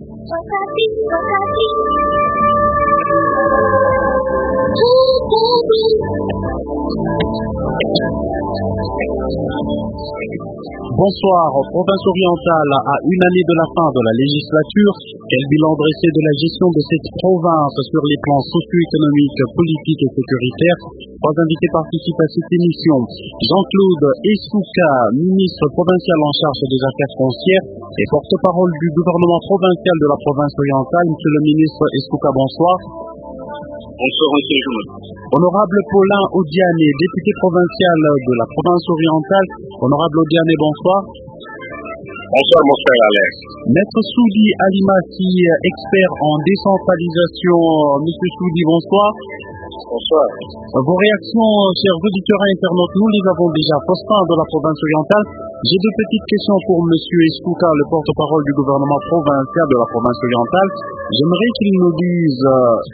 Bonsoir. Province orientale, à une année de la fin de la législature, quel bilan dressé de la gestion de cette province sur les plans socio-économiques, politiques et sécuritaires? Trois invités participent à cette émission. Jean-Claude Escouka, ministre provincial en charge des affaires foncières et porte-parole du gouvernement provincial de la province orientale. Monsieur le ministre Escouka, bonsoir. Bonsoir, monsieur Jean. Honorable Paulin Odiane, député provincial de la province orientale. Honorable Odiane, bonsoir. Bonsoir, mon frère Alex. Maître Soudi Alimati, expert en décentralisation. Monsieur Soudi, bonsoir. Bonsoir. Vos réactions, chers auditeurs et internautes, nous les avons déjà posées de la province orientale. J'ai deux petites questions pour monsieur Escouka, le porte-parole du gouvernement provincial de la province orientale. J'aimerais qu'il nous dise,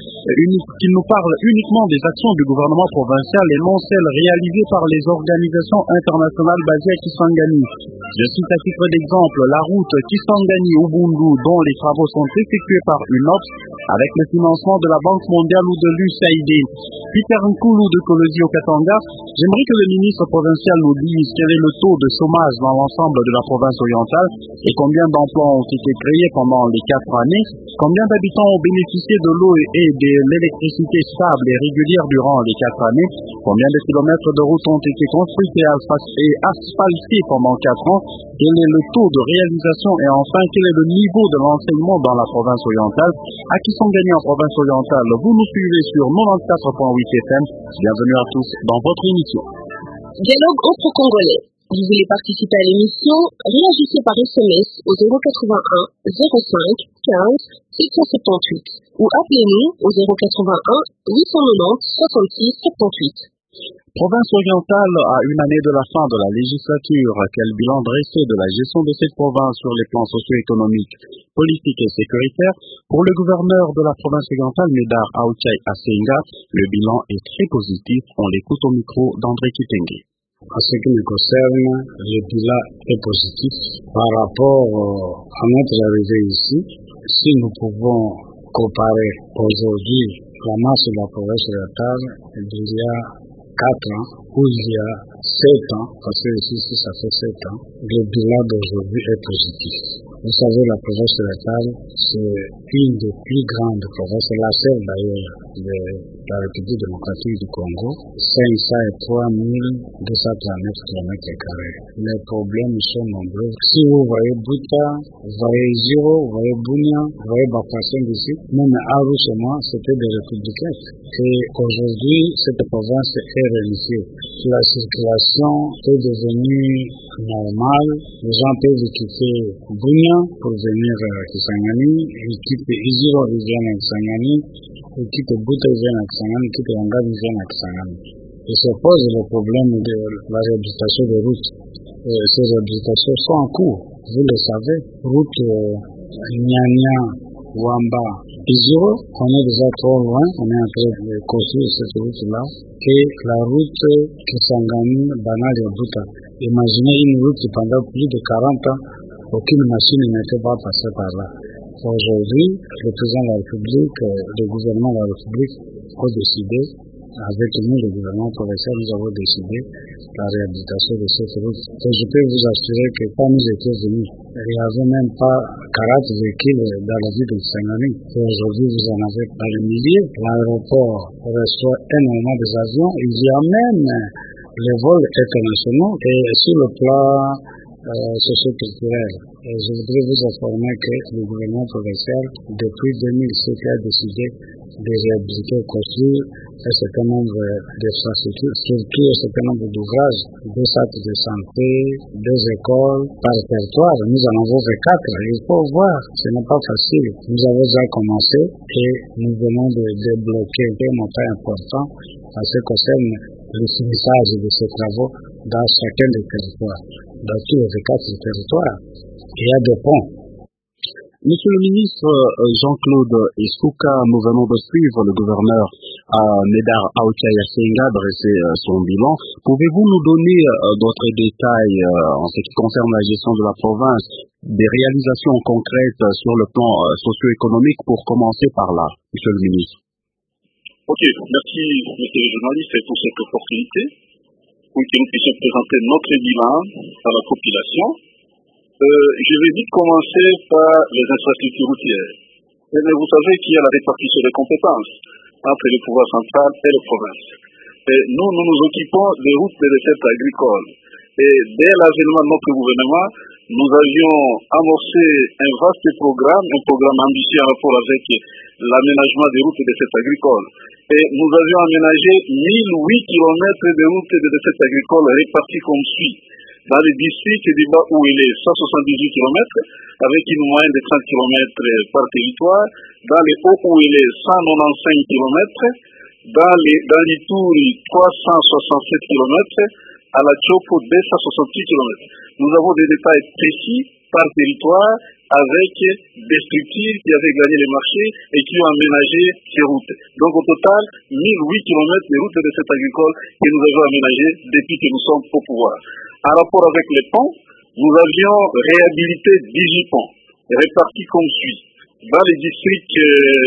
qu'il nous parle uniquement des actions du gouvernement provincial et non celles réalisées par les organisations internationales basées à Kisangani. Je cite à titre d'exemple la route Kisangani-Ubundu dont les travaux sont effectués par UNOPS avec le financement de la Banque mondiale ou de l'USAID. Peter Nkulu de Kolosi au Katanga, j'aimerais que le ministre provincial nous dise quel est le taux de chômage dans l'ensemble de la province orientale et combien d'emplois ont été créés pendant les 4 années, combien d'habitants ont bénéficié de l'eau et de l'électricité stable et régulière durant les 4 années, combien de kilomètres de routes ont été construits et asphaltés pendant 4 ans, quel est le taux de réalisation et enfin quel est le niveau de l'enseignement dans la province orientale. À qui sont gagnés en province orientale, vous nous suivez sur 94.8 FM. Bienvenue à tous dans votre émission. Dialogue entre Congolais. Vous voulez participer à l'émission? Réagissez par SMS au 081 05 15 678 ou appelez-nous au 081 890 66 78. Province orientale, à une année de la fin de la législature, quel bilan dressé de la gestion de cette province sur les plans socio-économiques, politiques et sécuritaires? Pour le gouverneur de la province orientale, Médard Aouchai Asenga, le bilan est très positif. On l'écoute au micro d'André Kitenge. En ce qui me concerne, le bilan est positif par rapport à notre arrivée ici. Si nous pouvons comparer aujourd'hui la masse de la province orientale, il y a 4 ans, ou il y a 7 ans, parce que ici ça fait 7 ans, le bilan d'aujourd'hui est positif. Vous savez, la province orientale, c'est une des plus grandes provinces, c'est la seule d'ailleurs de la République démocratique du Congo, 503 239 km². Les problèmes sont nombreux. Si vous voyez Buta, vous voyez Ziro, vous voyez Bunia, vous voyez Bafassin d'ici, même Arusema, c'était des républicains. Et aujourd'hui, cette province est réalisée. La circulation est devenue normale. Les gens peuvent quitter Bunia pour venir à Kisangani, ils quittent Iziro, ils viennent à Kisangani, ils quittent Buta, ils viennent à Kisangani, ils quittent Yanga, ils viennent à Kisangani. Et se pose le problème de la réhabilitation des routes. Ces réhabilitations sont en cours, vous le savez. Route Nyanya, Wamba, Iziro, on est déjà trop loin, on est en train de construire cette route-là. Et la route Kisangani, Banal et Buta. Imaginez une route pendant plus de 40 ans, aucune machine n'était pas passée par là. Aujourd'hui, le président de la République, le gouvernement de la République ont décidé, avec nous, le gouvernement provincial, nous avons décidé la réhabilitation de cette route. Et je peux vous assurer que quand nous étions venus, il n'y avait même pas 40 véhicules dans la ville de Kisangani. Aujourd'hui, vous en avez par les milliers. L'aéroport reçoit énormément des avions. Il y a même les vols internationaux et sur le plan socio-culturel. Je voudrais vous informer que le gouvernement provincial, depuis 2007, a décidé de réhabiliter et construire un certain nombre d'infrastructures, surtout un certain nombre d'ouvrages, des centres de santé, des écoles par territoire. Nous en avons fait 4. Il faut voir, ce n'est pas facile. Nous avons déjà commencé et nous venons de débloquer un montant important en ce qui concerne le finissage de ces travaux dans chacun des territoires. Dans tous les 4 territoires, il y a des ponts. Monsieur le ministre Jean-Claude Escouka, nous venons de suivre le gouverneur Médard Aoutaya Senga dresser son bilan. Pouvez-vous nous donner d'autres détails en ce qui concerne la gestion de la province, des réalisations concrètes sur le plan socio-économique pour commencer par là, monsieur le ministre? Ok, merci monsieur le journaliste pour cette opportunité pour que nous puissions présenter notre bilan à la population. Je vais vite commencer par les infrastructures routières. Mais vous savez qu'il y a la répartition des compétences entre le pouvoir central et les provinces. Et nous nous occupons des routes et des recettes agricoles. Et dès l'avènement de notre gouvernement, nous avions amorcé un vaste programme, un programme ambitieux en rapport avec l'aménagement des routes et des recettes agricoles. Et nous avions aménagé 1008 km de routes et de recettes agricoles réparties comme suit. Dans les districts du bas où il est 178 km, avec une moyenne de 30 km par territoire, dans les hauts où il est 195 km, dans l'Ituri 367 km, à la Tchopo 268 km. Nous avons des détails précis par territoire avec des structures qui avaient gagné les marchés et qui ont aménagé ces routes. Donc au total, 1008 km de routes de cette agricole que nous avons aménagées depuis que nous sommes au pouvoir. En rapport avec les ponts, nous avions réhabilité 18 ponts, répartis comme suit. Dans les districts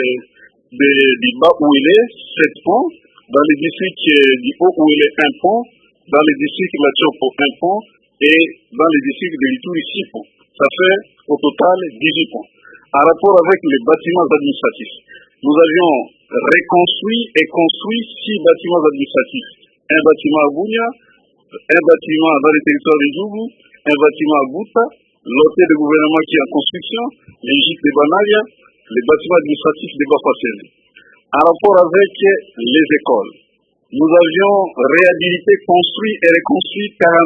du bas où il est, 7 ponts. Dans les districts du haut où il est, 1 pont. Dans les districts de la Tchopo, 1 pont. Et dans les districts de l'Ituri, 6 ponts. Ça fait au total 18 ponts. En rapport avec les bâtiments administratifs, nous avions reconstruit et construit 6 bâtiments administratifs. Un bâtiment à Bounia, un bâtiment dans les territoires de Djougou, un bâtiment à Bouta, l'hôtel de gouvernement qui est en construction, les gîtes de Banalia, les bâtiments administratifs de Bafasséné. En rapport avec les écoles, nous avions réhabilité, construit et reconstruit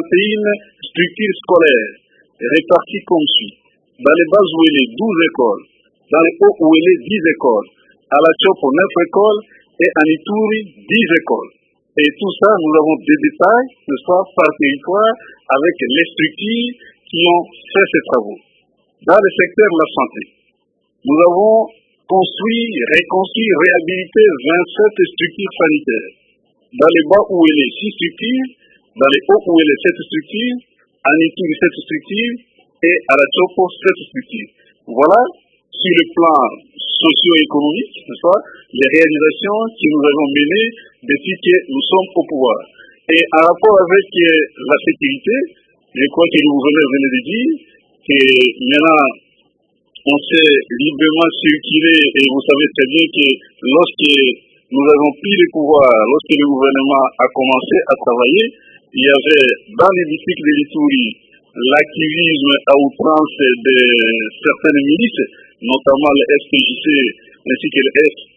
41 structures scolaires, réparties comme suit. Dans les bases où il est 12 écoles, dans les hauts où il est 10 écoles, à la Tchopo 9 écoles et à Ituri 10 écoles. Et tout ça, nous avons des détails, ce soit par territoire, avec les structures qui ont fait ces travaux. Dans le secteur de la santé, nous avons construit, reconstruit, réhabilité 27 structures sanitaires. Dans les bas où il est 6 structures, dans les hauts où il est 7 structures, à Ituri 7 structures et à la Tchopo 7 structures. Voilà, sur le plan socio-économique, n'est-ce pas, les réalisations que nous avons menées depuis que nous sommes au pouvoir. Et en rapport avec la sécurité, je crois que le gouverneur venait de dire que maintenant, on s'est librement circulé et vous savez très bien que lorsque nous avons pris le pouvoir, lorsque le gouvernement a commencé à travailler, il y avait dans les districts de l'Ituri l'activisme à outrance de certaines milices, notamment le SPJC ainsi que le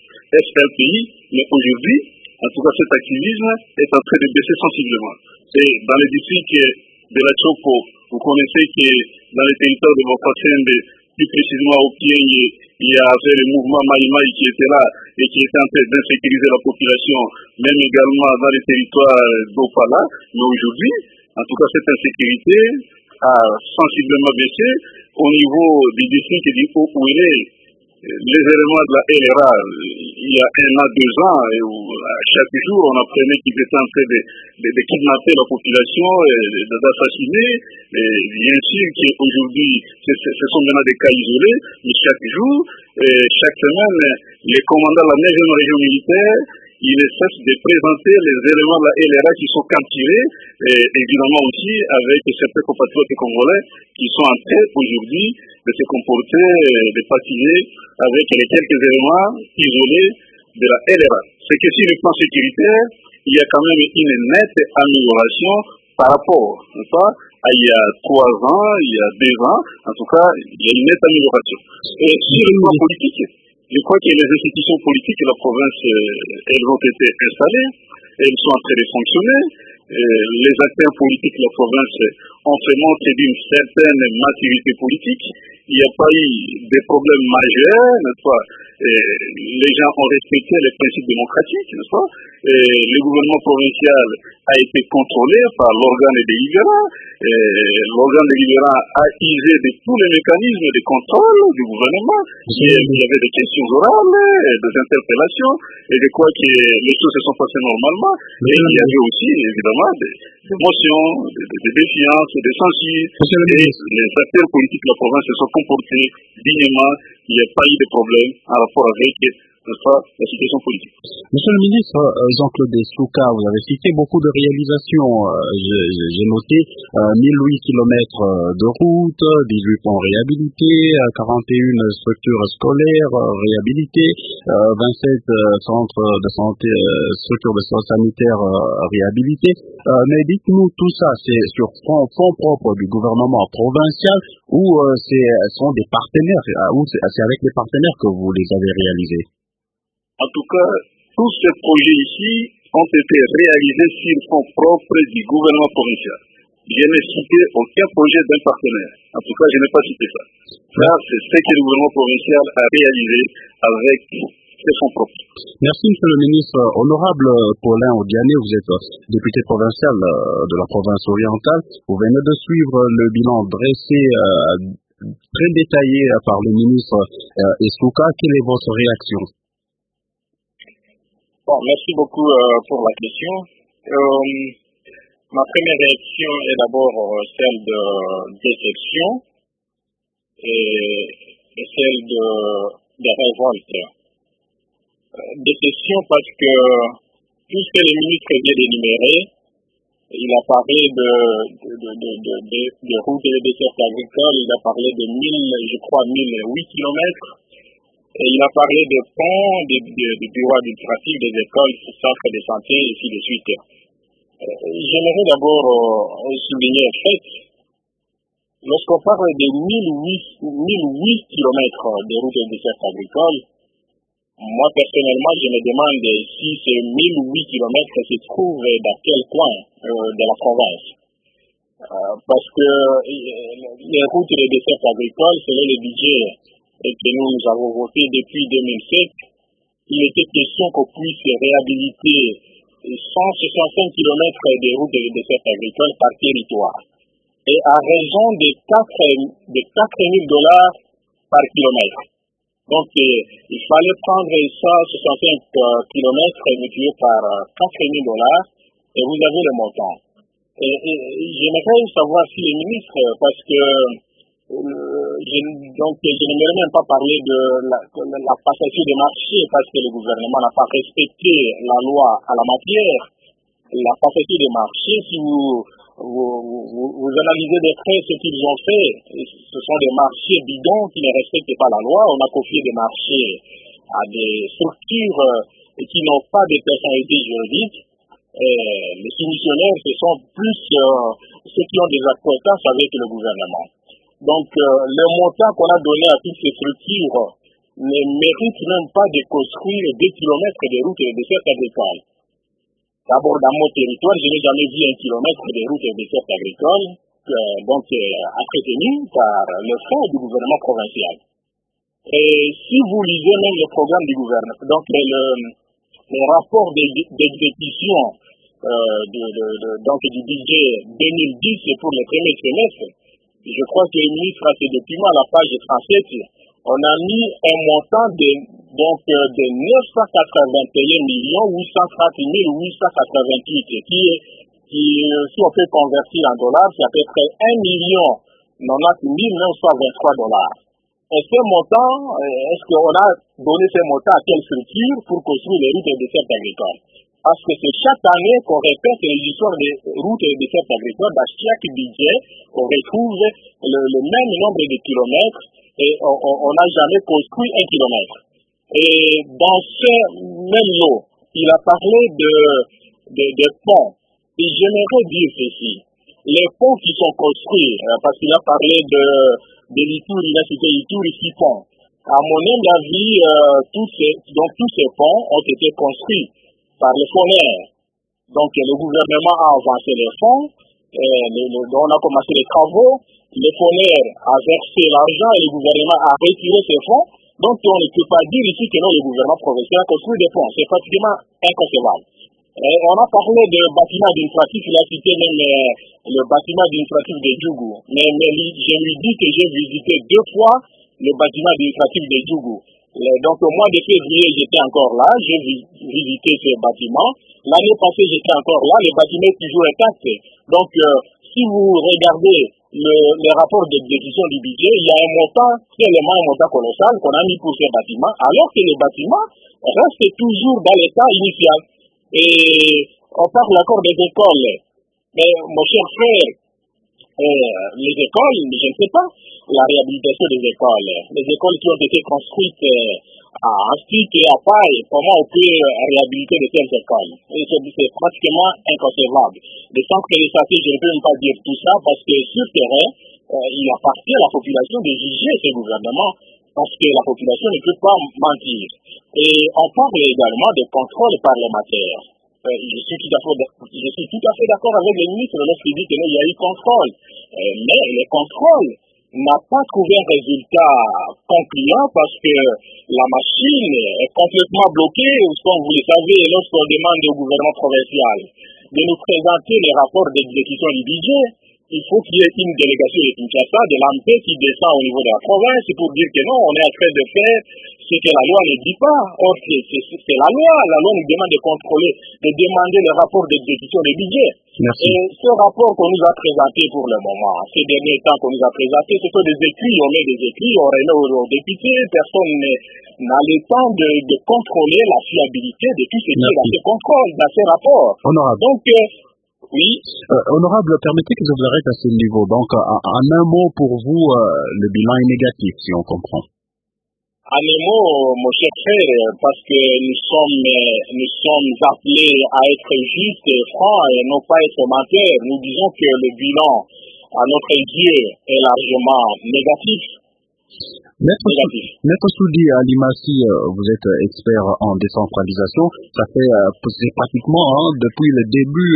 FLPI, mais aujourd'hui, en tout cas cet activisme est en train de baisser sensiblement. Et dans les districts de la Tchopo, vous connaissez que dans les territoires de Bafasséné, plus précisément au pied, il y avait le mouvement Maïmaï qui était là et qui était en train d'insécuriser la population, même également dans les territoires d'Opala. Mais aujourd'hui, en tout cas cette insécurité a sensiblement baissé au niveau des districts et du haut où il est. Les éléments de la LRA, il y a 1 an, 2 ans, et où, chaque jour on apprenait qu'ils étaient en train de kidnapper la population, d'assassiner. Bien sûr qu'aujourd'hui, ce sont maintenant des cas isolés, mais chaque jour, chaque semaine, les commandants de la 9e région militaire, ils ne cessent de présenter les éléments de la LRA qui sont capturés, et évidemment aussi avec certains compatriotes congolais qui sont en train aujourd'hui de se comporter, de patiner avec les quelques éléments isolés de la LRA. C'est que sur le plan sécuritaire, il y a quand même une nette amélioration par rapport, n'est-ce pas, à il y a 3 ans, il y a 2 ans, en tout cas, il y a une nette amélioration. Et sur le plan politique, je crois que les institutions politiques de la province, elles ont été installées, elles sont en train de fonctionner. Les acteurs politiques de la province ont fait montre d'une certaine maturité politique. Il n'y a pas eu de problèmes majeurs, n'est-ce pas? Les gens ont respecté les principes démocratiques, n'est-ce pas? Le gouvernement provincial a été contrôlé par l'organe délibérant. L'organe délibérant a usé de tous les mécanismes de contrôle du gouvernement. Il y avait des questions orales, des interpellations, et je crois que les choses se sont passées normalement. Et il y avait aussi, évidemment, des motions, des défiances, des censures. Et les acteurs politiques de la province se sont comportés dignement. Il n'y a pas eu de problème en rapport avec la situation politique. Monsieur le ministre Jean-Claude Souka, vous avez cité beaucoup de réalisations. J'ai noté 1008 km de route, 18 ponts réhabilités, 41 structures scolaires réhabilitées, 27 centres de santé, structures de santé sanitaire réhabilitées. Mais dites-nous, tout ça, c'est sur fonds propres du gouvernement provincial ou ce sont des partenaires, ou c'est avec des partenaires que vous les avez réalisés? En tout cas, tous ces projets ici ont été réalisés sur fonds propres du gouvernement provincial. Je n'ai cité aucun projet d'un partenaire. En tout cas, je n'ai pas cité ça. Là, c'est ce que le gouvernement provincial a réalisé avec ses fonds propres. Merci, monsieur le ministre. Honorable Paulin Odiané, vous êtes député provincial de la province orientale. Vous venez de suivre le bilan dressé très détaillé par le ministre Souka. Quelle est votre réaction? Bon, merci beaucoup pour la question. Ma première réaction est d'abord celle de déception et celle de révolte. Déception parce que tout ce que le ministre vient d'énumérer, il a parlé de routes et de dessertes agricoles, il a parlé de 1008 kilomètres. Et il a parlé de ponts, de bureaux administratifs, des écoles, des centres de santé, et ainsi de suite. J'aimerais d'abord souligner un fait. Lorsqu'on parle de 1008 kilomètres de routes et de dessertes agricoles, moi personnellement, je me demande si ces 1008 kilomètres se trouvent dans quel coin de la province. Parce que les routes et les dessertes agricoles, selon le budget et que nous avons voté depuis 2007, il était question qu'on puisse réhabiliter 165 km de routes et de dessertes agricoles par territoire. Et à raison de $4,000 par kilomètre. Donc, il fallait prendre 165 km multiplié par $4,000 et vous avez le montant. Et j'aimerais savoir si les ministres, parce que je n'aimerais même pas parler de la passation des marchés parce que le gouvernement n'a pas respecté la loi à la matière. La passation des marchés, si vous analysez de près ce qu'ils ont fait, ce sont des marchés bidons qui ne respectent pas la loi. On a confié des marchés à des structures qui n'ont pas de personnalité juridique. Les soumissionnaires, ce sont plus ceux qui ont des acquaintances avec le gouvernement. Donc, le montant qu'on a donné à toutes ces structures ne mérite même pas de construire 2 kilomètres de routes et de dessertes agricoles. D'abord, dans mon territoire, je n'ai jamais vu 1 kilomètre de routes et de dessertes agricoles, entretenu par le fonds du gouvernement provincial. Et si vous lisez même le programme du gouvernement, donc le rapport d'exécution du budget 2010 pour le premier trimestre, je crois que le ministre a ce document à la page 37. On a mis un montant de 981 830 888 qui, si on peut convertir en dollars, c'est à peu près 1 090 923 $. Et ce montant, est-ce qu'on a donné ce montant à quelle structure pour construire les routes et dessertes agricoles? Parce que c'est chaque année qu'on répète les histoires des routes et des dessertes agricoles. Dans chaque budget, on retrouve le même nombre de kilomètres et on n'a jamais construit 1 kilomètre. Et dans ce même lot, il a parlé de ponts. Et j'aimerais dire ceci. Les ponts qui sont construits, parce qu'il a parlé de l'Ituri, il a cité l'Ituri 6 ponts. À mon humble avis, tous ces ponts ont été construits par les FONER. Donc le gouvernement a avancé les fonds, on a commencé les travaux, les FONER a versé l'argent et le gouvernement a retiré ces fonds. Donc on ne peut pas dire ici que non, le gouvernement provincial a construit des ponts. C'est pratiquement inconcevable. On a parlé de bâtiment administratif, il a cité même le bâtiment administratif de Djougou. Mais je lui dis que j'ai visité 2 fois le bâtiment administratif de Djougou. Donc au mois de février, j'étais encore là, j'ai visité ce bâtiment. L'année passée, j'étais encore là, le bâtiment est toujours intact. Donc si vous regardez le rapport d'exécution du budget, il y a un montant, tellement un montant colossal qu'on a mis pour ce bâtiment, alors que le bâtiment reste toujours dans l'état initial. Et on parle encore des écoles. Mais mon cher frère, les écoles, je ne sais pas, la réhabilitation des écoles qui ont été construites à Stick et à Paille, comment on peut réhabiliter de telles écoles? Et c'est pratiquement inconcevable. Les centres législatifs, je ne peux même pas dire tout ça parce que sur le terrain, il appartient à la population de juger ce gouvernement parce que la population ne peut pas mentir. Et on parle également de contrôle parlementaire. Je suis tout à fait d'accord avec le ministre lorsqu'il dit qu'il y a eu contrôle. Mais le contrôle n'a pas trouvé un résultat concluant parce que la machine est complètement bloquée. Comme vous le savez, lorsqu'on demande au gouvernement provincial de nous présenter les rapports d'exécution du budget, il faut qu'il y ait une délégation de Kinshasa, de l'AMP qui descend au niveau de la province pour dire que non, on est en train de faire ce que la loi ne dit pas. Or, c'est la loi. La loi nous demande de contrôler, de demander le rapport d'exécution du budget. Merci. Et ce rapport qu'on nous a présenté pour le moment, ces derniers temps qu'on nous a présenté, ce sont des écrits, on met des écrits, on remet aux députés, personne n'a le temps de contrôler la fiabilité de tout ce qui est dans ce contrôle, dans ces rapports. Honorable. Donc, oui. Honorable, permettez que je vous arrête à ce niveau. Donc, en un mot, pour vous, le bilan est négatif, si on comprend. En un mot, mon cher frère, parce que nous sommes appelés à être justes et francs et non pas être menteurs. Nous disons que le bilan, à notre yeux, est largement négatif. Maître Soudi Alimassi, vous êtes expert en décentralisation. Ça fait pratiquement depuis le début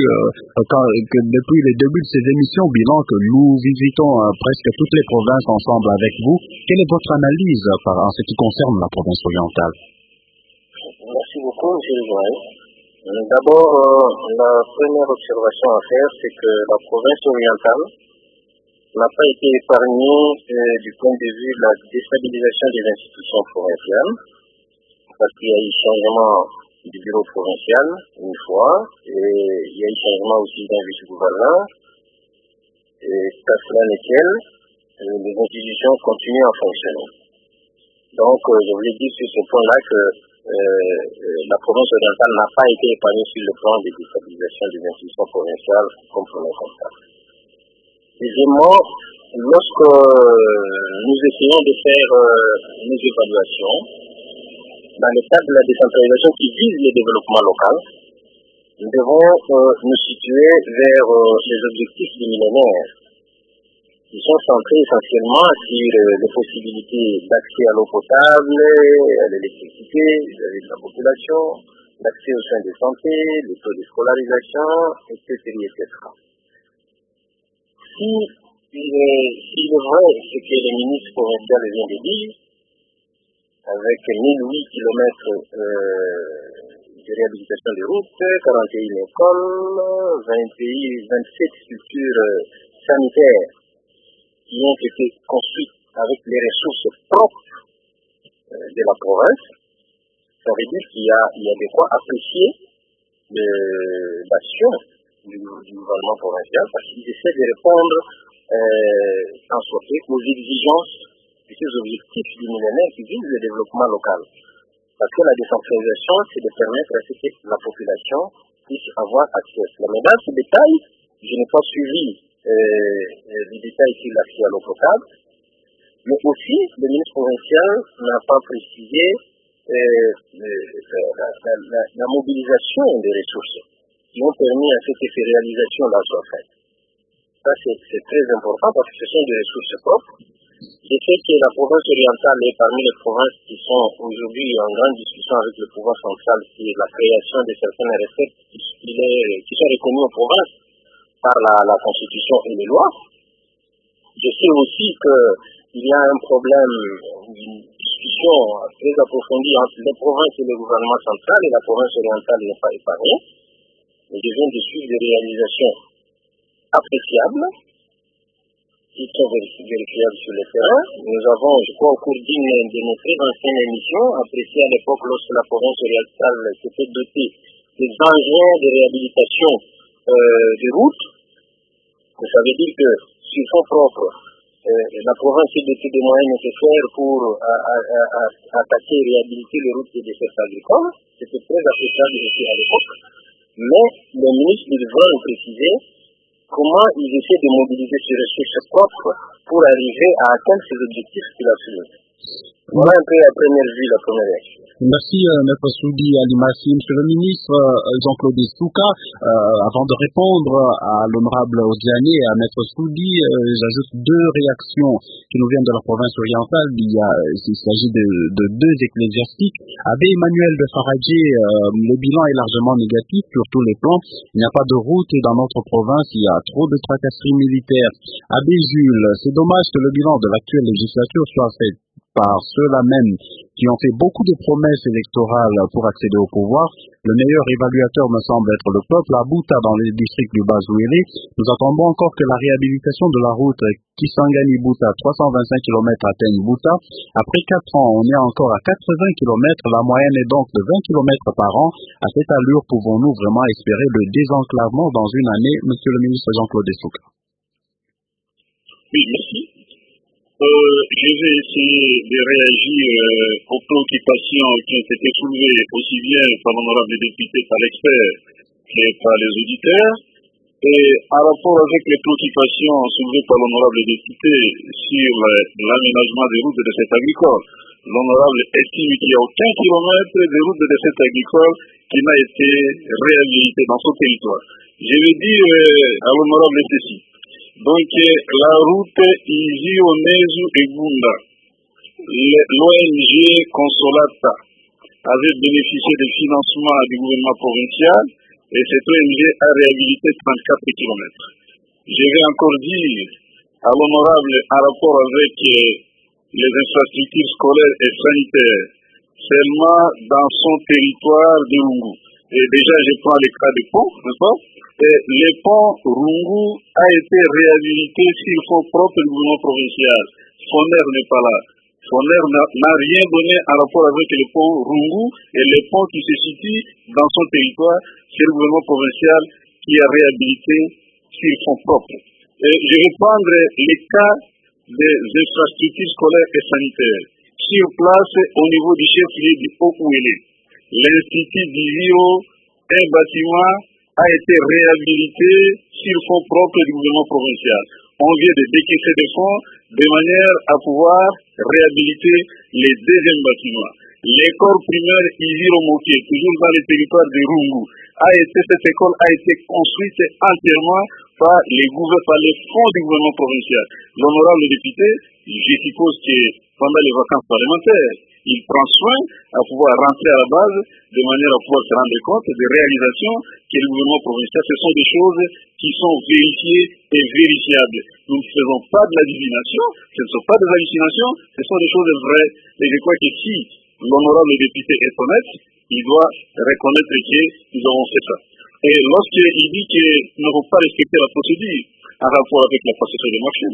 de ces émissions bilan que nous visitons presque toutes les provinces ensemble avec vous. Quelle est votre analyse en ce qui concerne la province orientale? Merci beaucoup, M. Lejoy. D'abord, la première observation à faire, c'est que la province orientale n'a pas été épargnée du point de vue de la déstabilisation des institutions provinciales, parce qu'il y a eu changement du bureau provincial une fois, et il y a eu changement aussi d'un vice-gouverneur, et qu'à cela n'est-elle, les institutions continuent à fonctionner. Donc, je voulais dire sur ce point-là que la province orientale n'a pas été épargnée sur le plan de déstabilisation des institutions provinciales, comme prenons comme ça. Deuxièmement, lorsque nous essayons de faire nos évaluations, dans le cadre de la décentralisation qui vise le développement local, nous devons nous situer vers les objectifs du millénaire, qui sont centrés essentiellement sur les possibilités d'accès à l'eau potable, à l'électricité vis-à-vis de la population, l'accès aux soins de santé, le taux de scolarisation, etc. Si il est vrai ce que le ministre provincial vient de dire, avec 1008 km de réhabilitation de routes, 41 écoles, 27 structures sanitaires qui ont été construites avec les ressources propres de la province, ça veut dire qu'il y a de quoi apprécier l'action du gouvernement provincial, parce qu'il essaie de répondre en sortie aux exigences de ces objectifs du millénaire qui visent le développement local. Parce que la décentralisation, c'est de permettre à ce que la population puisse avoir accès. Mais dans ce détail, je n'ai pas suivi les détails sur l'accès à l'eau potable, mais aussi le ministre provincial n'a pas précisé la mobilisation des ressources qui ont permis à ce que ces réalisations-là soient faites. Ça, c'est très important parce que ce sont des ressources propres. Je sais que la province orientale est parmi les provinces qui sont aujourd'hui en grande discussion avec le pouvoir central sur la création de certaines recettes qui sont reconnues aux provinces par la Constitution et les lois. Je sais aussi qu'il y a un problème, une discussion très approfondie entre les provinces et le gouvernement central, et la province orientale n'est pas épargnée. je viens de suivre des réalisations appréciables qui sont vérifiables sur le terrain. Nous avons, je crois, au cours d'une de nos très anciennes émissions, apprécié à l'époque lorsque la province orientale s'était dotée des engins de réhabilitation des routes. Ça veut dire que, sur fonds propres, la province s'est dotée des moyens nécessaires pour attaquer et réhabiliter les routes des desserts agricoles. C'était très appréciable aussi à l'époque. Mais le ministre devra nous préciser comment ils essaient de mobiliser ces ressources propres pour arriver à atteindre ces objectifs qu'il a soumis. Voilà un peu à première vue la première réaction. Merci, Maître Soudi Alimassi. Monsieur le ministre Jean-Claude Souka, avant de répondre à l'honorable Odiané et à Maître Soudi, j'ajoute deux réactions qui nous viennent de la province orientale. Il s'agit de deux ecclésiastiques. Abbé Emmanuel de Faradjé, le bilan est largement négatif sur tous les plans. Il n'y a pas de route dans notre province, il y a trop de tracasseries militaires. Abbé Jules, c'est dommage que le bilan de l'actuelle législature soit fait par ceux-là même qui ont fait beaucoup de promesses électorales pour accéder au pouvoir. Le meilleur évaluateur me semble être le peuple à Bouta dans les districts du Bas-Zouélé. Nous attendons encore que la réhabilitation de la route Kisangani-Bouta, 325 km atteigne Bouta. Après 4 ans, on est encore à 80 km. La moyenne est donc de 20 km par an. À cette allure, pouvons-nous vraiment espérer le désenclavement dans une année, Monsieur le ministre Jean-Claude Souka? Oui, merci. Je vais essayer de réagir aux préoccupations qui ont été soulevées aussi bien par l'honorable député, par l'expert, que par les auditeurs. Et en rapport avec les préoccupations soulevées par l'honorable député sur l'aménagement des routes de dessert agricole, l'honorable estime qu'il n'y a aucun kilomètre de route de dessert agricole qui n'a été réhabilité dans son territoire. Je vais dire à l'honorable ceci. Donc, la route Izi-Onezu et Bunda, l'ONG Consolata avait bénéficié des financements du gouvernement provincial et cette ONG a réhabilité 34 km. Je vais encore dire à l'honorable en rapport avec les infrastructures scolaires et sanitaires, seulement dans son territoire de Rungu. Et déjà, je prends le cas des ponts, n'est-ce pas? Le pont Rungu a été réhabilité sur fonds propres du gouvernement provincial. Foner n'est pas là. Foner n'a rien donné en rapport avec le pont Rungu et les ponts qui se situent dans son territoire. C'est le gouvernement provincial qui a réhabilité sur fonds propres. Je vais prendre les cas des infrastructures scolaires et sanitaires. Sur place, au niveau du chef-lieu du Haut-Ouélé, l'Institut d'Iviro, un bâtiment a été réhabilité sur fonds propres du gouvernement provincial. On vient de décaisser des fonds de manière à pouvoir réhabiliter les deuxièmes bâtiments. L'école primaire Iviro Moké, toujours dans les territoires de Rungu, cette école a été construite entièrement par les fonds du gouvernement provincial. L'honorable député, je suppose que pendant les vacances parlementaires, il prend soin à pouvoir rentrer à la base de manière à pouvoir se rendre compte des réalisations que le gouvernement provincial. Ce sont des choses qui sont vérifiées et vérifiables. Nous ne faisons pas de la divination, ce ne sont pas des hallucinations, ce sont des choses vraies. Et je crois que si l'honorable député est honnête, il doit reconnaître que nous avons fait ça. Et lorsqu'il dit qu'il ne faut pas respecter la procédure en rapport avec la passation des marchés,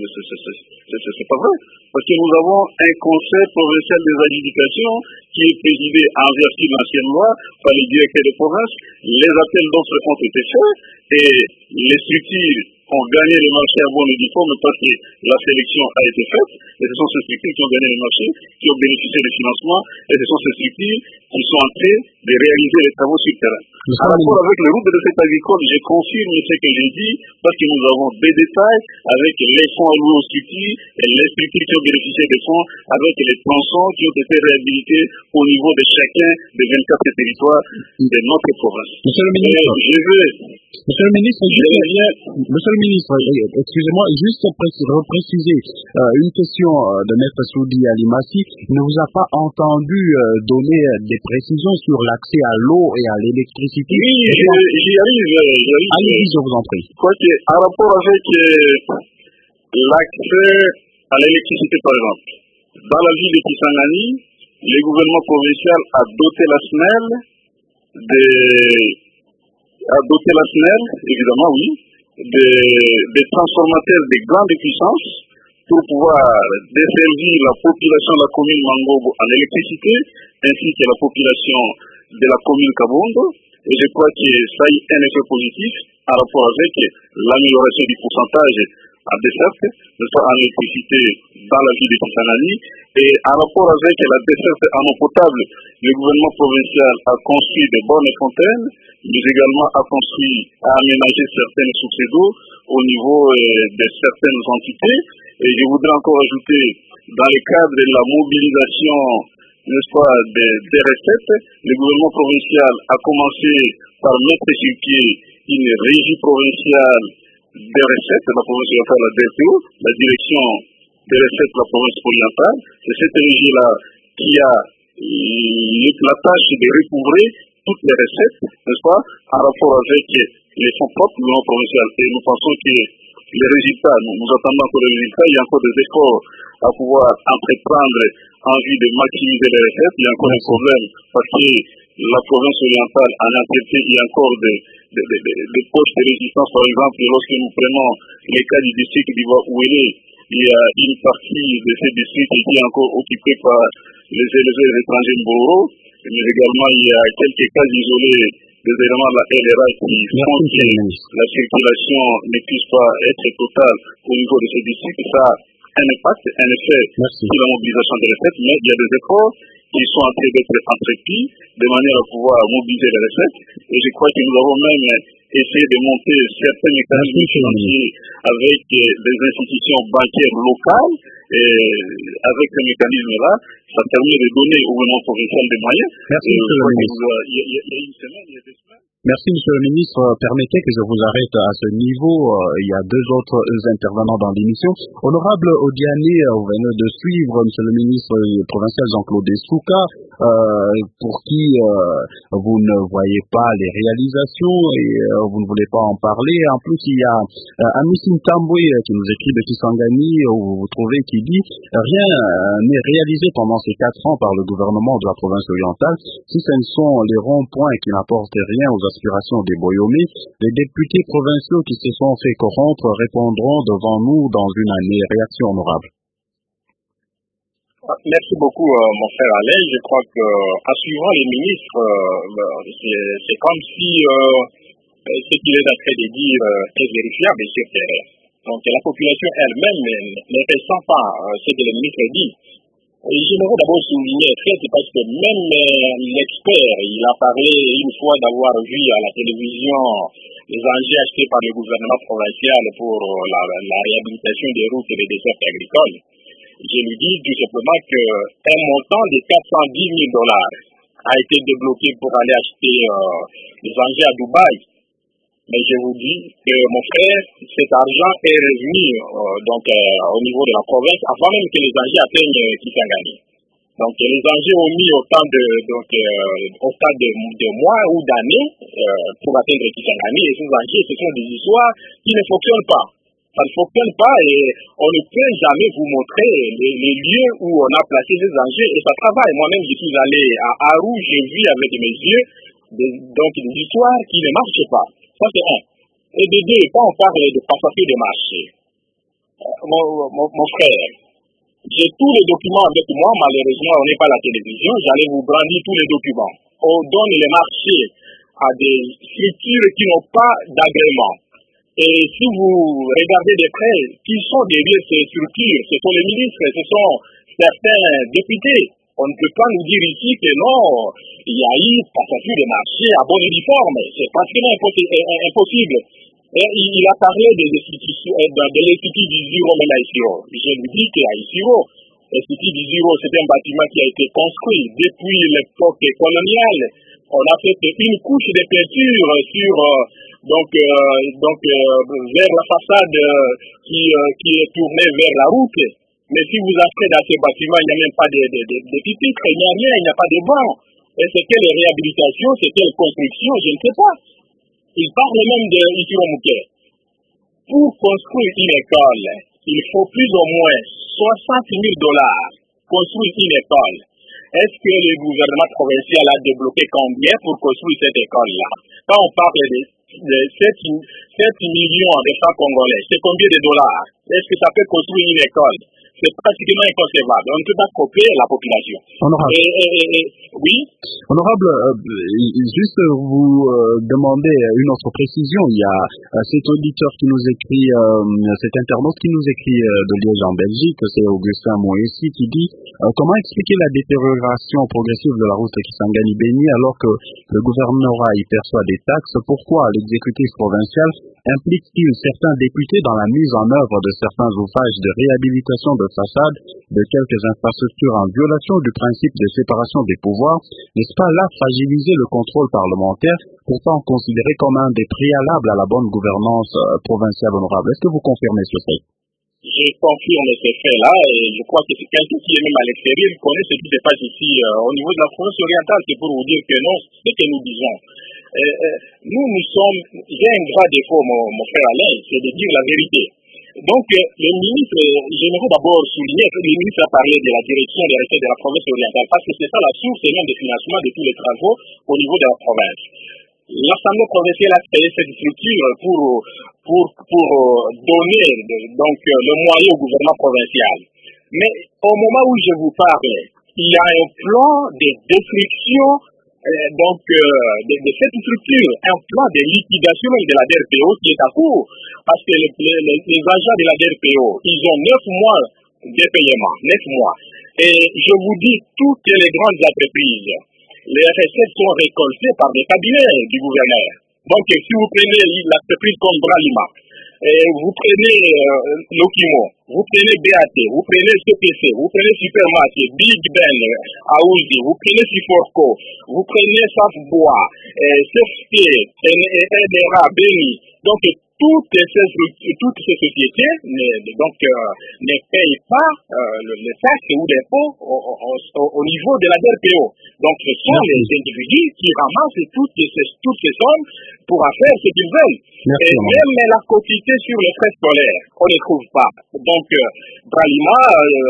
c'est pas vrai. Parce que nous avons un conseil provincial des adjudications qui est présidé en vertu de l'ancienne loi par les directeurs de province. Les appels d'offres ont été faits et les structures ont gagné les marchés à bon et due forme parce que la sélection a été faite. Et ce sont ces structures qui ont gagné les marchés, qui ont bénéficié des financements. Et ce sont ces structures qui sont en train de réaliser les travaux sur le terrain. En rapport avec les routes de dessert agricole, je confirme ce que j'ai dit parce que nous avons des détails avec les fonds alloués aux structures et les structures qui ont bénéficié des fonds avec les tronçons qui ont été réhabilités au niveau de chacun des 24 territoires de notre province. Monsieur le ministre, excusez-moi, juste pour préciser une question de Maître Soudi Alimassi. Il ne vous a pas entendu donner des précisions sur l'accès à l'eau et à l'électricité? Oui, j'y arrive. Allez-y, je vous en prie. En rapport avec l'accès à l'électricité, par exemple, dans la ville de Kisangani, le gouvernement provincial a doté la SNEL a doté la SNEL, évidemment, oui, des transformateurs de grande puissance pour pouvoir desservir la population de la commune Mangobo en électricité, ainsi que la population de la commune Kabondo. Et je crois que ça a eu un effet positif en rapport avec l'amélioration du pourcentage en desserte, en électricité dans la ville de Kisangani. Et en rapport avec la desserte en eau potable, le gouvernement provincial a construit de bonnes fontaines, mais également a aménagé certaines sources d'eau au niveau de certaines entités. Et je voudrais encore ajouter, dans le cadre de la mobilisation, n'est-ce pas, des recettes, le gouvernement provincial a commencé par mettre sur pied une régie provinciale des recettes, la province orientale, la DRTO, la direction des recettes de la province orientale. C'est cette régie-là qui a la tâche de recouvrer toutes les recettes, n'est-ce pas, en rapport avec les fonds propres du gouvernement provincial. Et nous pensons que les résultats, nous attendons encore les résultats, il y a encore des efforts à pouvoir entreprendre en vue de maximiser les recettes. Il y a encore des problèmes parce que la province orientale en intérêt, il y a encore des poches de résistance. Par exemple, lorsque nous prenons les cas du district d'Ivoire-Ouélé, il y a une partie de ces districts qui est encore occupée par les éleveurs étrangers Mboro, mais également il y a quelques cas isolés des éléments de la LRA qui font que la circulation ne puisse pas être totale au niveau de ces districts. Ça a un impact, un effet sur la mobilisation des recettes, mais il y a des efforts qui sont en train d'être entrepris de manière à pouvoir mobiliser les recettes. Et je crois que nous avons même essayé de monter certains mécanismes financiers avec des institutions bancaires locales. Et avec ce mécanisme-là, ça permet de donner au gouvernement provincial des moyens. Merci, monsieur le ministre. Il y a une semaine, il y a 2 semaines. Merci, monsieur le ministre. Permettez que je vous arrête à ce niveau. Il y a 2 autres intervenants dans l'émission. Honorable Odiané, vous venez de suivre monsieur le ministre provincial Jean-Claude Souka, pour qui vous ne voyez pas les réalisations et vous ne voulez pas en parler. En plus, il y a Amissim Tamboué qui nous écrit de Kisangani, où vous trouvez qui dit rien n'est réalisé pendant ces 4 ans par le gouvernement de la province orientale. Si ce ne sont les ronds-points qui n'apportent rien aux aspirations des Boyomé, les députés provinciaux qui se sont fait corrompre répondront devant nous dans une année. Réaction honorable. Merci beaucoup, mon frère Alain. Je crois que, en suivant les ministres, c'est comme si ce qu'il est en train de dire est vérifiable sur terrain. Donc, la population elle-même ne ressent pas ce que le ministre dit. J'aimerais d'abord souligner c'est parce que même l'expert, il a parlé une fois d'avoir vu à la télévision les engins achetés par le gouvernement provincial pour la réhabilitation des routes et des dessertes agricoles. Je lui dis tout simplement qu'un montant de $410,000 a été débloqué pour aller acheter les engins à Dubaï. Mais je vous dis que mon frère, cet argent est revenu au niveau de la province avant même que les engins atteignent Kisangani. Donc les engins ont mis autant de mois ou d'années pour atteindre Kisangani, et ces engins, ce sont des histoires qui ne fonctionnent pas. Ça ne fonctionne pas et on ne peut jamais vous montrer les lieux où on a placé ces engins et ça travaille. Moi-même, je suis allé à Arou, j'ai vu avec mes yeux des histoires qui ne marchent pas. Ça, c'est un. Et de 2, quand on parle de passation de marché, mon frère, j'ai tous les documents avec moi. Malheureusement, on n'est pas à la télévision. J'allais vous brandir tous les documents. On donne les marchés à des structures qui n'ont pas d'agrément. Et si vous regardez de près, qui sont derrière ces structures, ce sont les ministres, ce sont certains députés. On ne peut pas nous dire ici que non, il y a eu passation de marché à bon uniforme. C'est pratiquement impossible. Et il a parlé de l'Institut du Ziro même à Isiro. Je lui dis qu'à Isiro, l'Institut du Ziro, c'est un bâtiment qui a été construit depuis l'époque coloniale. On a fait une couche de peinture sur vers la façade qui est tournée vers la route. Mais si vous entrez dans ces bâtiments, il n'y a même pas de pupitres, il n'y a rien, il n'y a pas de banc. Et c'est quelle réhabilitation, c'est quelle construction, je ne sais pas. Il parle même de Isiro Mouké. Pour construire une école, il faut plus ou moins $60,000 construire une école. est-ce que le gouvernement provincial a débloqué combien pour construire cette école-là? Quand on parle de 7 millions de francs congolais, c'est combien de dollars? Est-ce que ça peut construire une école? C'est pratiquement inconcevable. On ne peut pas copier la population. Honorable. Oui. Honorable, juste vous demander une autre précision. Il y a cet auditeur qui nous écrit, cet internaute qui nous écrit de Liège en Belgique, c'est Augustin Moessi, qui dit comment expliquer la détérioration progressive de la route Kisangani-Béni alors que le gouvernorat y perçoit des taxes? Pourquoi l'exécutif provincial implique-t-il certains députés dans la mise en œuvre de certains ouvrages de réhabilitation de façade de quelques infrastructures en violation du principe de séparation des pouvoirs? N'est-ce pas là fragiliser le contrôle parlementaire, pourtant considéré comme un des préalables à la bonne gouvernance provinciale? Honorable, est-ce que vous confirmez ce fait? Je confirme ce fait-là et je crois que c'est quelqu'un qui est même à l'extérieur, il connaît ce qui se passe ici au niveau de la province orientale. C'est pour vous dire que non, ce que nous disons. Nous sommes, j'ai un grand défaut, mon frère Alain, c'est de dire la vérité. Donc, le ministre, j'aimerais d'abord souligner que le ministre a parlé de la direction des recettes de la province orientale, parce que c'est ça la source et même de financement de tous les travaux au niveau de la province. L'Assemblée provinciale a créé cette structure pour donner donc le moyen au gouvernement provincial. Mais au moment où je vous parle, il y a un plan de destruction de cette structure, un plan de liquidation de la DRPO qui est à court, parce que les agents de la DRPO, ils ont 9 mois de paiement, 9 mois. Et je vous dis, toutes les grandes entreprises, les recettes sont récoltées par des cabinets du gouverneur. Donc, si vous prenez l'entreprise comme Bralima, vous prenez Lokimo, vous prenez BAT, vous prenez CPC, vous prenez Supermarché, Big Ben, Aoudi, vous prenez Siforco, vous prenez Safbois, CFT, NRA, Beni. Donc, toutes ces sociétés ne payent pas les taxes ou les impôts au niveau de la DRPO. Donc, ce sont les individus qui ramassent toutes ces sommes pour faire ce qu'ils veulent. Et même la quotité sur les frais scolaires, on ne trouve pas. Donc, Bralima,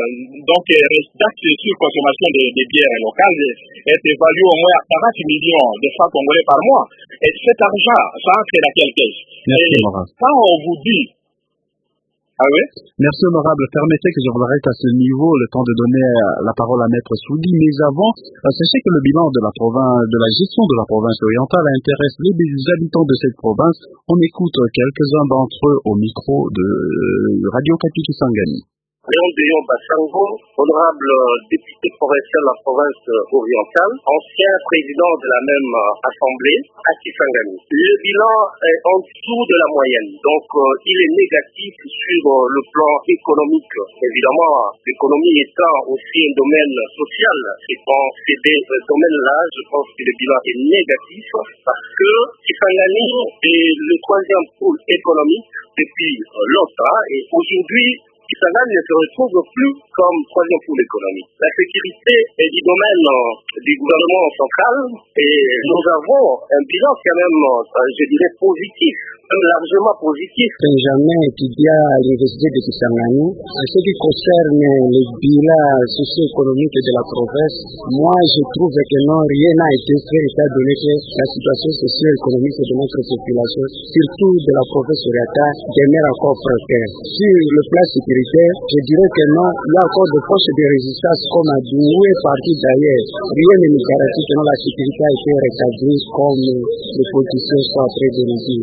taxe sur consommation des bières locales est évalué au moins à 40 millions de francs congolais par mois. Et cet argent, ça entre dans quelle caisse? Quand on vous dit... Ah oui? Merci, honorable. Permettez que je vous arrête à ce niveau, le temps de donner la parole à Maître Soudi. Mais avant, sachez que le bilan de la gestion de la province orientale intéresse les habitants de cette province. On écoute quelques-uns d'entre eux au micro de Radio Okapi Kisangani. Léon Déon Bassango, honorable député provincial de la province orientale, ancien président de la même assemblée à Kisangani. Le bilan est en dessous de la moyenne, donc il est négatif sur le plan économique. Évidemment, l'économie étant aussi un domaine social, et dans ces deux domaines-là, je pense que le bilan est négatif parce que Kisangani est le troisième pôle économique depuis longtemps et aujourd'hui, Kisangani ne se retrouve plus comme troisième pôle économique. La sécurité est du domaine du gouvernement central et nous avons un bilan quand même, je dirais, positif, largement positif. Benjamin étudia à l'université de Kisangani. En ce qui concerne le bilan socio-économique de la province, moi je trouve que non, rien n'a été fait étant donné que la situation socio-économique de notre population, surtout de la province orientale, demeure encore précaire. Sur le plan sécuritaire, je dirais que non, il y a encore de forces de résistance comme à Douou et partout d'ailleurs. Rien ne nous garantit que la sécurité a été rétablie comme les politiciens sont en train de nous dire.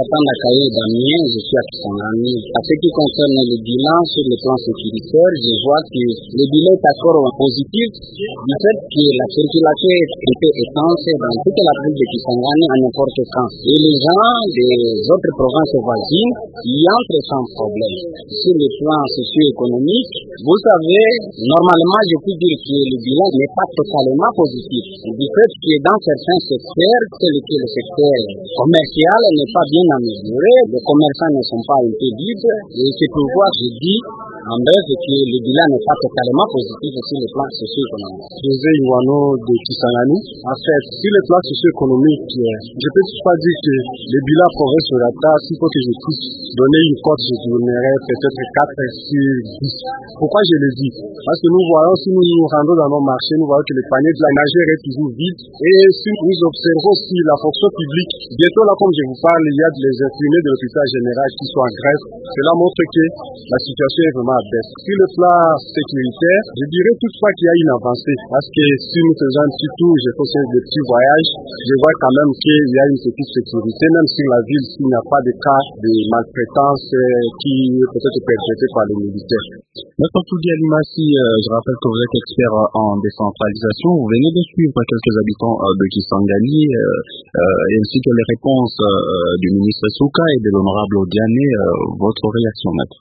Je suis à Kisangani. À ce qui concerne le bilan sur le plan sécuritaire, je vois que le bilan est encore positif du fait que la circulation est étanche dans toute la ville de Kisangani à n'importe quand. Et les gens des autres provinces voisines y entrent sans problème. Sur le plan socio-économique, vous savez, normalement, je peux dire que le bilan n'est pas totalement positif. Du fait que dans certains secteurs, tel que le secteur commercial n'est pas bien amélioré, les commerçants ne sont pas un peu libres, et c'est pourquoi je dis En bref, et que le bilan n'est pas totalement positif sur le plan socio-économique. José Iwano de Kisangani. En fait, sur le plan socio-économique, je peux pas dire que le bilan province orientale, s'il faut que je puisse donner une cote, je donnerais peut-être 4 sur 10. Pourquoi je le dis? Parce que nous voyons, si nous nous rendons dans nos marchés, nous voyons que le panier de la ménagère est toujours vide. Et si nous observons aussi la fonction publique, bientôt là, comme je vous parle, il y a des infirmiers de l'hôpital général qui sont en grève. Cela montre que la situation est vraiment à baisse. Sur le plan sécuritaire, je dirais toutefois qu'il y a une avancée. Parce que si nous faisons un petit tour, je fais des petits voyages, je vois quand même qu'il y a une petite sécurité, même si la ville, s'il n'y a pas de cas de maltraitance qui est peut-être perpétrée par les militaires. Maître Toudi Alimassi, je rappelle que vous êtes expert en décentralisation. Vous venez de suivre quelques habitants de Kisangani, ainsi que les réponses du ministre Souka et de l'honorable Odiane. Votre réaction, maître?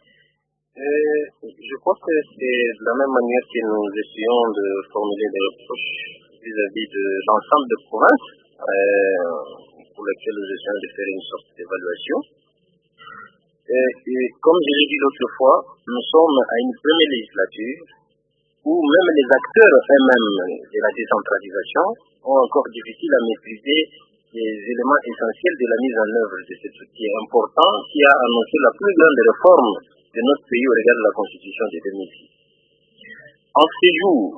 Je pense que c'est de la même manière que nous essayons de formuler des reproches vis-à-vis de l'ensemble des provinces pour lesquelles nous essayons de faire une sorte d'évaluation. Et comme je l'ai dit l'autre fois, nous sommes à une première législature où même les acteurs eux-mêmes de la décentralisation ont encore difficile à maîtriser les éléments essentiels de la mise en œuvre de cet outil important qui a annoncé la plus grande réforme de notre pays au regard de la Constitution de 2006. En ces jours,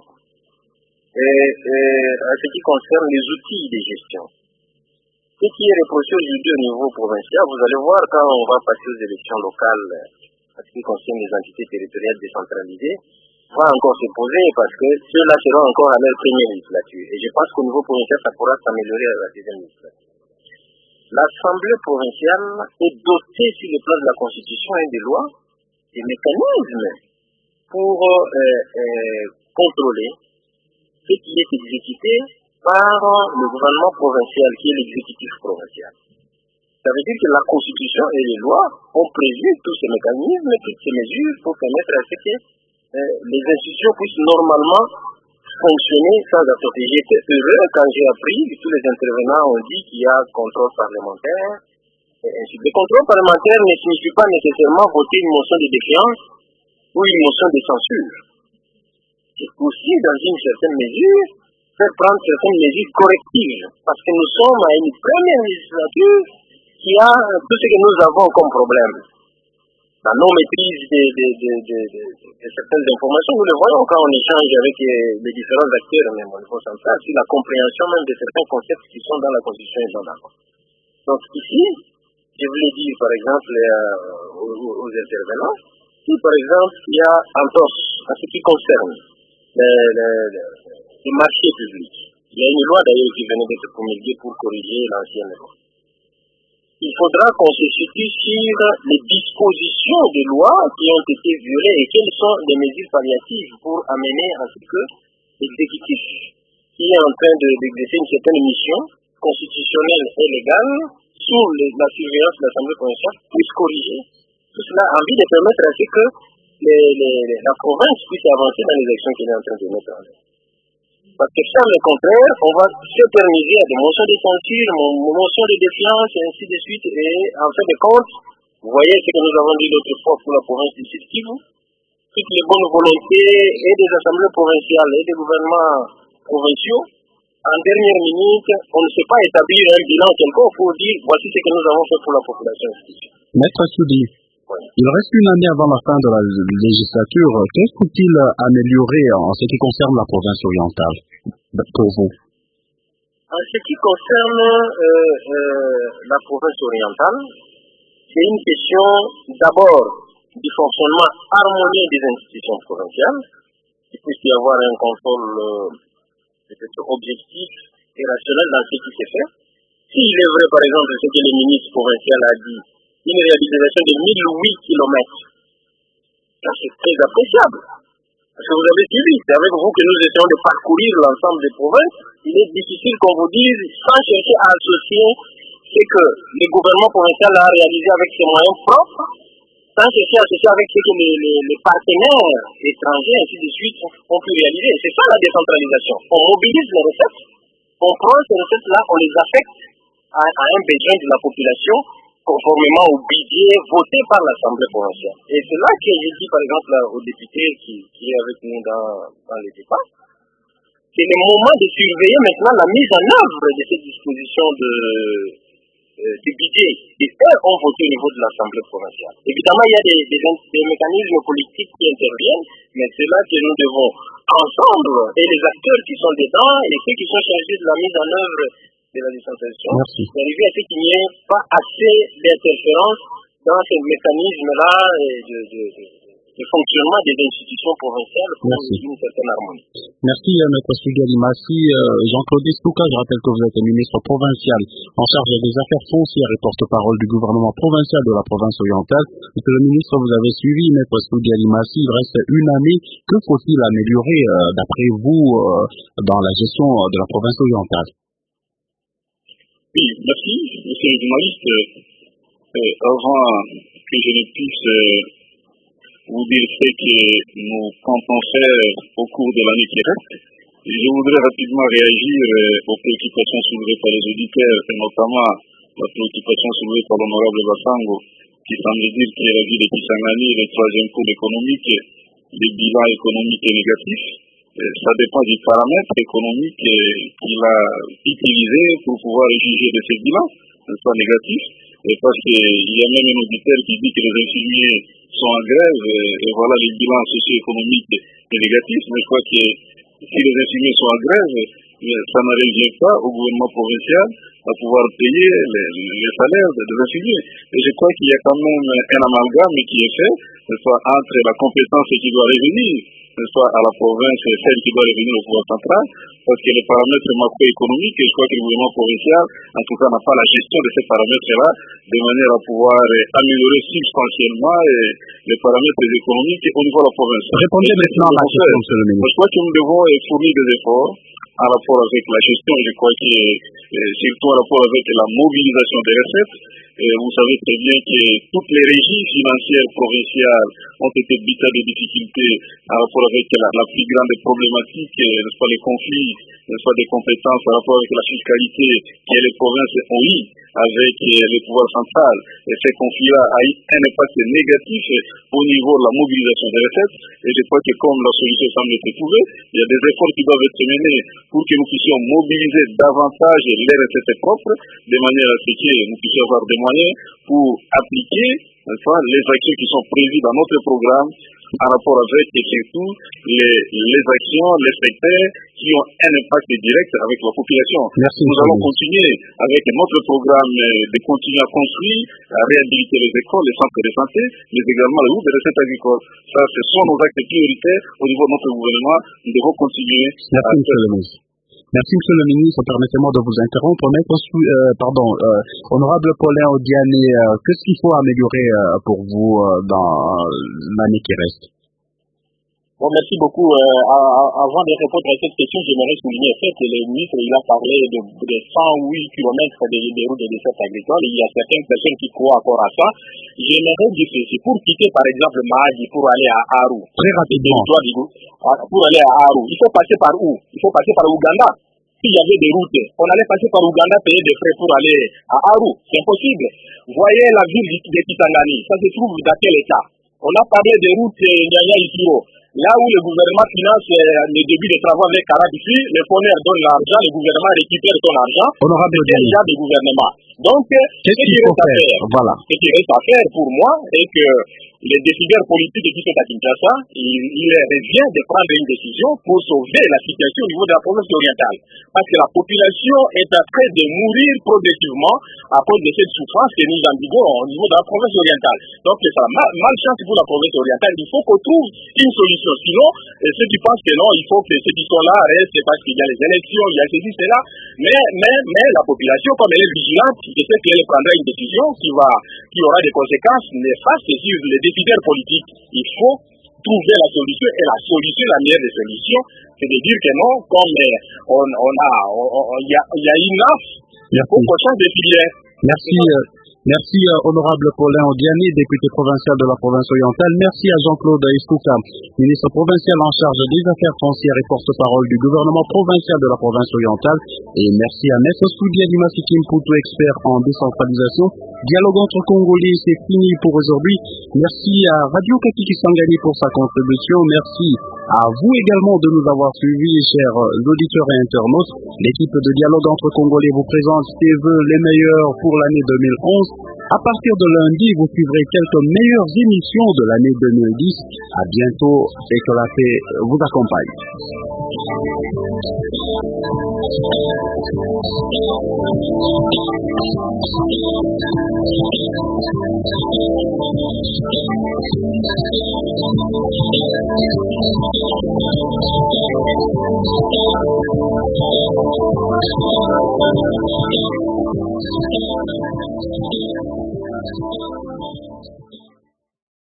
à ce qui concerne les outils de gestion, ce qui est reproché aujourd'hui au niveau provincial, vous allez voir quand on va passer aux élections locales, à ce qui concerne les entités territoriales décentralisées, va encore se poser parce que ceux-là seront encore à leur première législature. Et je pense qu'au niveau provincial, ça pourra s'améliorer à la deuxième législature. L'Assemblée provinciale est dotée sur le plan de la Constitution et des lois des mécanismes pour contrôler ce qui est exécuté par le gouvernement provincial, qui est l'exécutif provincial. Ça veut dire que la Constitution et les lois ont prévu tous ces mécanismes, toutes ces mesures pour permettre à ce que les institutions puissent normalement fonctionner sans attendre. J'étais heureux quand j'ai appris que tous les intervenants ont dit qu'il y a contrôle parlementaire. Le contrôle parlementaire ne signifie pas nécessairement voter une motion de défiance ou une motion de censure. C'est aussi, dans une certaine mesure, faire prendre certaines mesures correctives. Parce que nous sommes à une première législature qui a tout ce que nous avons comme problème. La non-maîtrise de certaines informations, nous le voyons quand on échange avec les différents acteurs, même au niveau central, sur la compréhension même de certains concepts qui sont dans la Constitution et dans la loi. Donc ici, je voulais dire par exemple aux intervenants, si par exemple il y a entorse à ce qui concerne les marchés publics, il y a une loi d'ailleurs qui venait d'être promulguée pour corriger l'ancienne loi. Il faudra qu'on se situe sur les dispositions de loi qui ont été violées et quelles sont les mesures palliatives pour amener à ce que l'exécutif qui est en train d'exercer une certaine mission constitutionnelle et légale sous la surveillance de l'Assemblée provinciale puisse corriger tout cela en vue de permettre à ce que la province puisse avancer dans les actions qu'elle est en train de mettre en œuvre. Parce que sans le contraire, on va s'éterniser à des motions de censure, motions de défiance, et ainsi de suite. Et en fin de compte, vous voyez ce que nous avons dit l'autre fois pour la province du Sud-Kivu, toutes les bonnes volontés et des assemblées provinciales et des gouvernements provinciaux, en dernière minute, on ne sait pas établir un bilan quelconque pour dire voici ce que nous avons fait pour la population. Maître Soudi, il reste une année avant la fin de la législature. Qu'est-ce faut-il améliorer en ce qui concerne la province orientale pour vous? En ce qui concerne la province orientale, c'est une question d'abord du fonctionnement harmonieux des institutions provinciales. Il puisse y avoir un contrôle peut-être objectif et rationnel dans ce qui s'est fait. S'il est vrai, par exemple, ce que le ministre provincial a dit, une réalisation de 1008 km. Ça, c'est très appréciable. Parce que vous avez suivi, c'est avec vous que nous essayons de parcourir l'ensemble des provinces. Il est difficile qu'on vous dise, sans chercher à associer ce que le gouvernement provincial a réalisé avec ses moyens propres, sans chercher à associer avec ce que les partenaires étrangers, ainsi de suite, ont pu réaliser. C'est ça la décentralisation. On mobilise les recettes, on prend ces recettes-là, on les affecte à un besoin de la population, conformément au budget voté par l'Assemblée provinciale. Et c'est là que je dis par exemple au député qui est avec nous dans les débats, c'est le moment de surveiller maintenant la mise en œuvre de ces dispositions du budget et eux ont voté au niveau de l'Assemblée provinciale. Évidemment, il y a des mécanismes politiques qui interviennent, mais c'est là que nous devons ensemble, et les acteurs qui sont dedans et ceux qui sont chargés de la mise en œuvre de la décentralisation, d'arriver à ce qu'il n'y ait pas assez d'interférences dans ces mécanismes-là de fonctionnement des institutions provinciales pour une certaine harmonie. Merci, Maître Sugali Massi. Jean-Claude Estouka, je rappelle que vous êtes ministre provincial en charge des affaires foncières et porte-parole du gouvernement provincial de la province orientale. Monsieur le ministre, vous avez suivi Maître Sugali Massi. Il reste une année. Que faut-il améliorer, d'après vous, dans la gestion de la province orientale? Oui, merci, monsieur le journaliste. Avant que je ne puisse vous dire ce que nous comptons faire au cours de l'année qui reste, je voudrais rapidement réagir aux préoccupations soulevées par les auditeurs, et notamment la préoccupation soulevée par l'honorable Bassango, qui semble dire que la ville de Kisangani est le troisième pôle économique, les bilans économiques et négatifs. Ça dépend du paramètre économique qu'il a utilisé pour pouvoir juger de ces bilans, soit négatifs. Et parce qu'il y a même un auditeur qui dit que les infirmiers sont en grève, et voilà les bilans socio-économiques et négatifs. Mais je crois que si les infirmiers sont en grève, ça ne revient pas au gouvernement provincial à pouvoir payer les salaires des infirmiers. Et je crois qu'il y a quand même un amalgame qui est fait, soit entre la compétence qui doit revenir, soit à la province, celle qui doit revenir au pouvoir central, parce que les paramètres macroéconomiques, je crois que le gouvernement provincial, en tout cas, n'a pas la gestion de ces paramètres-là, de manière à pouvoir améliorer substantiellement les paramètres économiques au niveau de la province. Répondez maintenant à la question, monsieur le ministre. Je crois que nous devons fournir des efforts en rapport avec la gestion, je crois que surtout en rapport avec la mobilisation des recettes. Vous savez très bien que toutes les régies financières provinciales ont été victimes de difficultés en rapport avec la plus grande problématique, n'est-ce pas, les conflits, n'est-ce pas, des compétences en rapport avec la fiscalité que les provinces ont eu avec le pouvoir central. Et ces conflits-là ont eu un impact négatif au niveau de la mobilisation des recettes. Et je crois que comme la solution semble être trouvée, il y a des efforts qui doivent être menés pour que nous puissions mobiliser davantage les recettes propres, de manière à ce que nous puissions avoir des moyens pour appliquer les actions qui sont prévues dans notre programme en rapport avec et surtout les actions, les secteurs qui ont un impact direct avec la population. Merci, nous allons continuer avec notre programme de continuer à construire, à réhabiliter les écoles, les centres de santé, mais également les routes de recettes agricoles. Ça, ce sont nos actes prioritaires au niveau de notre gouvernement. Nous devons continuer. Merci, monsieur le ministre. Merci, monsieur le ministre. Permettez-moi de vous interrompre. Honorable Paulin Odiané, qu'est-ce qu'il faut améliorer pour vous dans l'année qui reste? Bon, merci beaucoup. Avant de répondre à cette question, j'aimerais souligner le fait que le ministre il a parlé de 108 km des routes de dessert agricole. Il y a certaines personnes qui croient encore à ça. J'aimerais dire ceci. Pour quitter, par exemple, Mahadi pour aller à Aru. Très rapidement. Pour aller à Aru, il faut passer par où? Il faut passer par Ouganda. S'il y avait des routes, on allait passer par Ouganda, payer des frais pour aller à Aru. C'est impossible. Voyez la ville de Kisangani. Ça se trouve dans quel état? On a parlé des routes Nyanya-Itiro. Là où le gouvernement finance le début des travaux avec Carabici, le fourneur donne l'argent, le gouvernement récupère son argent. Honorable déjà du gouvernement. Donc, ce qui reste à faire, ce qui reste à faire pour moi, est que les décideurs politiques qui sont à Kinshasa, il revient de prendre une décision pour sauver la situation au niveau de la province orientale. Parce que la population est en train de mourir progressivement à cause de cette souffrance que nous endurons au niveau de la province orientale. Donc, c'est ça. Malchance pour la province orientale. Il faut qu'on trouve une solution. Sinon, ceux qui pensent que non, il faut que ceux qui sont là restent parce qu'il y a les élections, il y a ceci, cela. Mais la population, comme elle est vigilante, je sais qu'elle prendra une décision qui aura des conséquences néfastes sur les décideurs politiques. Il faut trouver la solution, et la solution, la meilleure des solutions, c'est de dire que non, comme il y a une offre, il faut qu'on change de filière. Merci. Merci honorable Paulin Odiani, député provincial de la province orientale. Merci à Jean-Claude Escouka, ministre provincial en charge des affaires foncières et porte-parole du gouvernement provincial de la province orientale. Et merci à Maître Soudia Dimasikim Poutou, expert en décentralisation. Dialogue entre Congolais, c'est fini pour aujourd'hui. Merci à Radio Katiki Sangani pour sa contribution. Merci à vous également de nous avoir suivis, chers auditeurs et internautes. L'équipe de Dialogue entre Congolais vous présente ses vœux les meilleurs pour l'année 2011. À partir de lundi, vous suivrez quelques meilleures émissions de l'année 2010. À bientôt et que la paix vous accompagne.